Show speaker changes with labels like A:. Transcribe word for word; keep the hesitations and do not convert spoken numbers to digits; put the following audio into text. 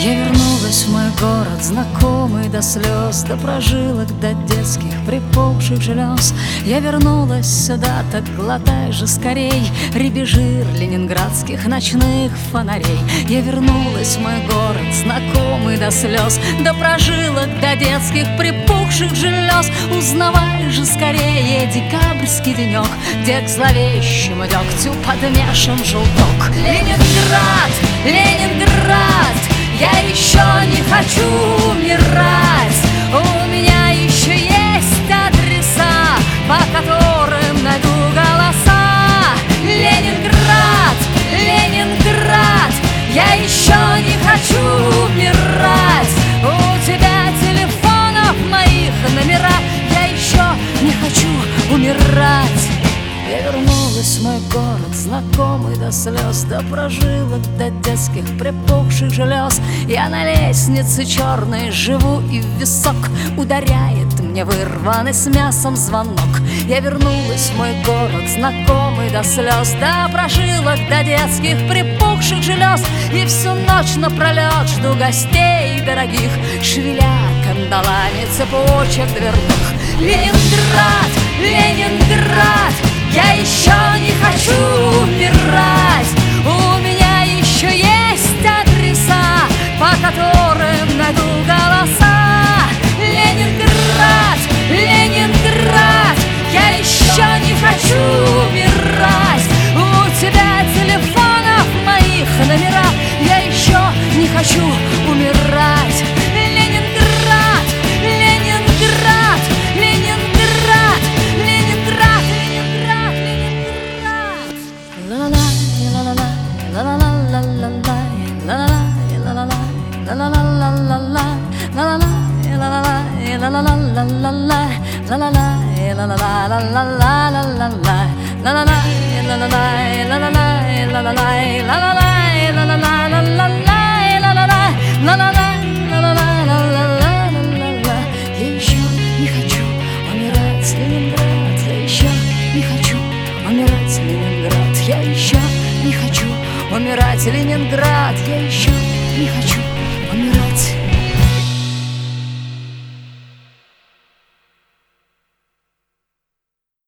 A: Я вернулась в мой город, знакомый до слез, до прожилок, до детских припухших желез. Я вернулась сюда, так глотай же скорей рябежир ленинградских ночных фонарей. Я вернулась в мой город, знакомый до слез, до прожилок, до детских припухших желез. Узнавай же скорее декабрьский денек, где к зловещему дегтю подмешан желток. Ленинград, Ленинград, я еще не хочу умирать. У меня еще есть адреса, по которым найду голоса. Ленинград, Ленинград, я еще не хочу умирать. У тебя телефонов моих номера, я еще не хочу умирать. Я вернулась в мой город, знакомый до слез, до прожилок, до детских припухших желез. Я на лестнице черной живу, и в висок ударяет мне вырванный с мясом звонок. Я вернулась в мой город, знакомый до слез, до прожилок, до детских припухших желез. И всю ночь напролет жду гостей дорогих, шевеля кандалами цепочек дверных. Ленинград, Ленинград, я еще не хочу умирать. У меня еще есть адреса, по которым найду голоса. Ленинград, Ленинград, я еще не хочу умирать. У тебя телефонов моих номера, я еще не хочу умирать. Ленинград, Ленинград, Ленинград, Ленинград, Ленинград, Ленинград. Ла-ла-ла, ла-ла-ла-ла-ла, ла-ла-ла-ла-ла, ла-ла-ла-ла-ла, я еще не хочу умирать, Ленинград. Я еще не хочу умирать, Ленинград. Я еще не хочу умирать, Ленинград. Я еще не хочу